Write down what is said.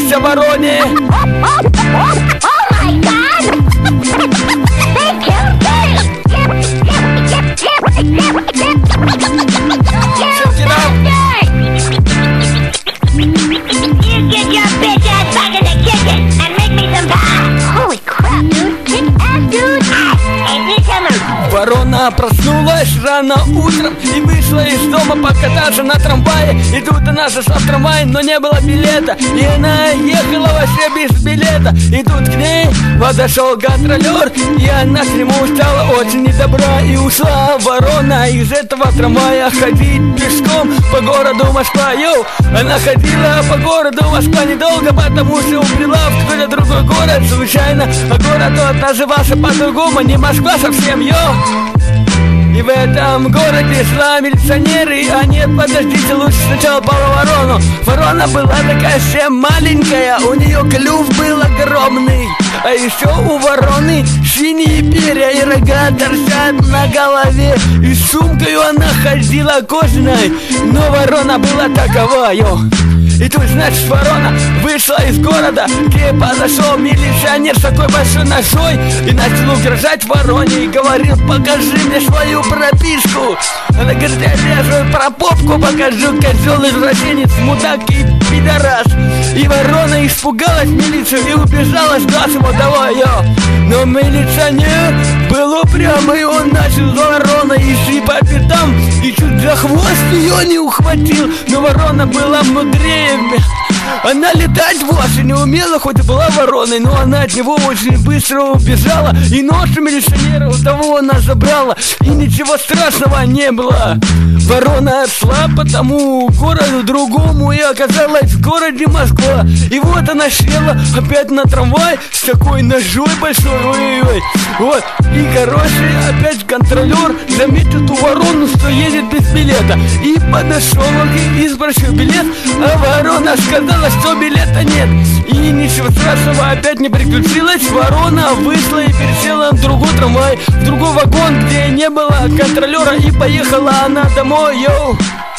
попадешься вороне. Ворона проснулась рано утром и вышла из дома покататься на трамвае. И тут она зашла в трамвай, но не было билета, и она ехала вообще без билета. И тут к ней подошел контролер, и она к нему стала очень недобра и ушла ворона из этого трамвая ходить пешком по городу Москва. Йоу! Она ходила по городу Москва недолго, потому что убила в какой-то другой город случайно. А город тот назывался по-другому, не Москва совсем, йоу! И в этом городе шла милиционеры, а нет, подождите, лучше сначала по ворону. Ворона была такая совсем маленькая, у нее клюв был огромный. А еще у вороны синие перья и рога торчат на голове. И с сумкой она ходила кожаной, но ворона была такова, йо. И тут, значит, ворона вышла из города, где подошел милиционер с такой большой ножой и начал угрожать вороне и говорил: покажи мне свою прописку. Она говорит: я тебе свою пропопку покажу, козел, извращенец, мудак и пидорас. И ворона испугалась милицию и убежала с глазом удовольствия. Но милиционер был упрямый, он начал за вороной идти по пятам и чуть за хвост ее не ухватил. Но ворона была мудрее. Она летать вовсе не умела, хоть и была вороной, но она от него очень быстро убежала. И нож у милиционера у того она забрала, и ничего страшного не было. Ворона шла по тому городу другому и оказалась в городе Москва. И вот она села опять на трамвай с такой ножой большой, ой-ой-ой. Вот, и короче, опять контролер заметил ту ворону, что едет без билета, и подошел и спросил билет, а ворона сказала, что билета нет. И ничего страшного опять не приключилось. Ворона вышла и пересела на другой трамвай, в другой вагон, где не было контролера, и поехала она домой, йоу.